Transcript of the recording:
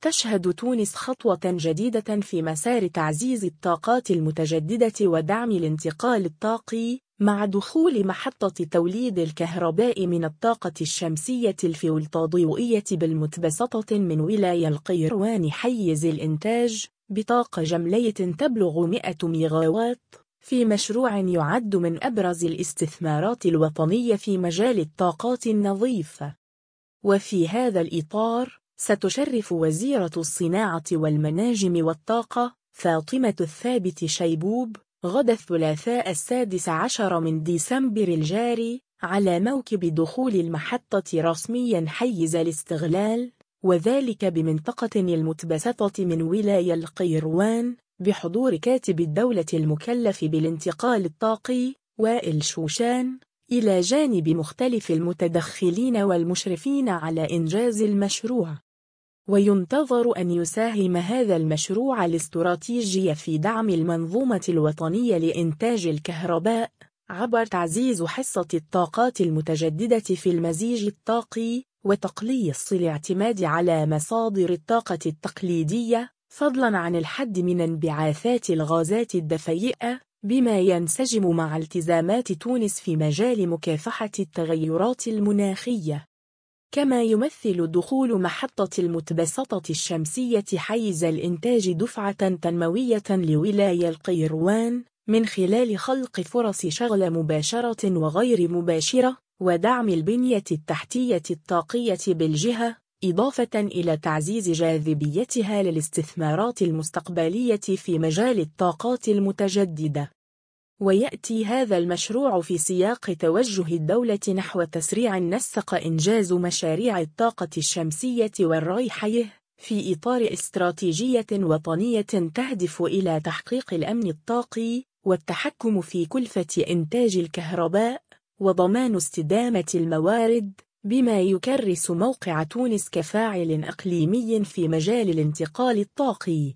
تشهد تونس خطوة جديدة في مسار تعزيز الطاقات المتجددة ودعم الانتقال الطاقي، مع دخول محطة توليد الكهرباء من الطاقة الشمسية الفولتاضوئية بالمتبسطة من ولاية القيروان حيز الإنتاج بطاقة جملية تبلغ 100 ميغاوات، في مشروع يعد من أبرز الاستثمارات الوطنية في مجال الطاقات النظيفة. وفي هذا الإطار، ستشرف وزيرة الصناعة والمناجم والطاقة فاطمة الثابت شيبوب غد الثلاثاء 16 من ديسمبر الجاري على موكب دخول المحطة رسميا حيز الاستغلال، وذلك بمنطقة المتبسطة من ولاية القيروان، بحضور كاتب الدولة المكلف بالانتقال الطاقي وائل شوشان، إلى جانب مختلف المتدخلين والمشرفين على إنجاز المشروع. وينتظر أن يساهم هذا المشروع الاستراتيجي في دعم المنظومة الوطنية لإنتاج الكهرباء عبر تعزيز حصة الطاقات المتجددة في المزيج الطاقي وتقليص الاعتماد على مصادر الطاقة التقليدية، فضلاً عن الحد من انبعاثات الغازات الدفيئة، بما ينسجم مع التزامات تونس في مجال مكافحة التغيرات المناخية. كما يمثل دخول محطة المتبسطة الشمسية حيز الإنتاج دفعة تنموية لولاية القيروان، من خلال خلق فرص شغل مباشرة وغير مباشرة، ودعم البنية التحتية الطاقية بالجهة، إضافة إلى تعزيز جاذبيتها للاستثمارات المستقبلية في مجال الطاقات المتجددة. ويأتي هذا المشروع في سياق توجه الدولة نحو تسريع نسق إنجاز مشاريع الطاقة الشمسية والريحية في إطار استراتيجية وطنية تهدف إلى تحقيق الأمن الطاقي والتحكم في كلفة إنتاج الكهرباء وضمان استدامة الموارد، بما يكرس موقع تونس كفاعل إقليمي في مجال الانتقال الطاقي.